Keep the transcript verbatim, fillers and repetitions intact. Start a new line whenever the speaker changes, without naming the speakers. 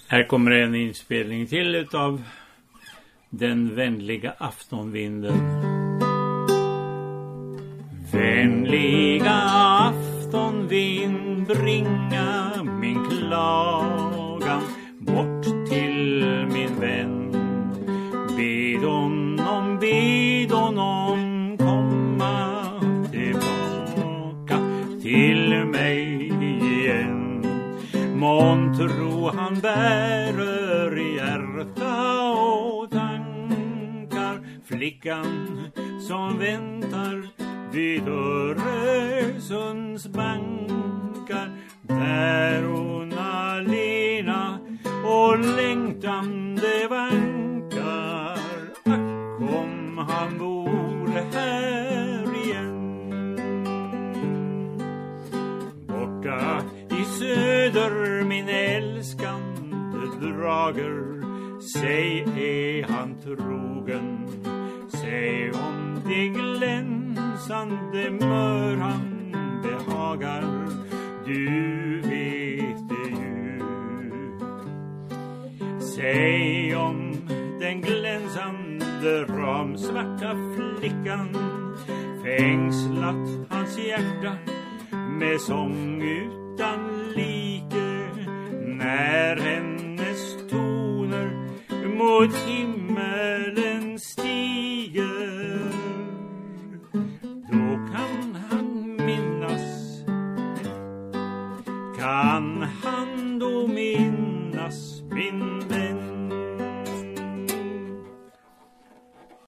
Här kommer en inspelning till utav Den vänliga aftonvinden. Vänliga aftonvind, bringa min klagan bort till min vän. Bed honom, bed honom komma tillbaka till mig igen. Måntro han bärer i hjärta och tankar flickan som väntar vid Öresunds bankar. Där hon alena och längtande vankar. Ack, om han bor här igen. Borta i söder min älskande drager, säg är han trogen. Säg om det glänsande mör han behagar, du vet det ju. Säg om den glänsande ramsvarta flickan fängslat hans hjärta med sång utan like, när hennes toner mot himlen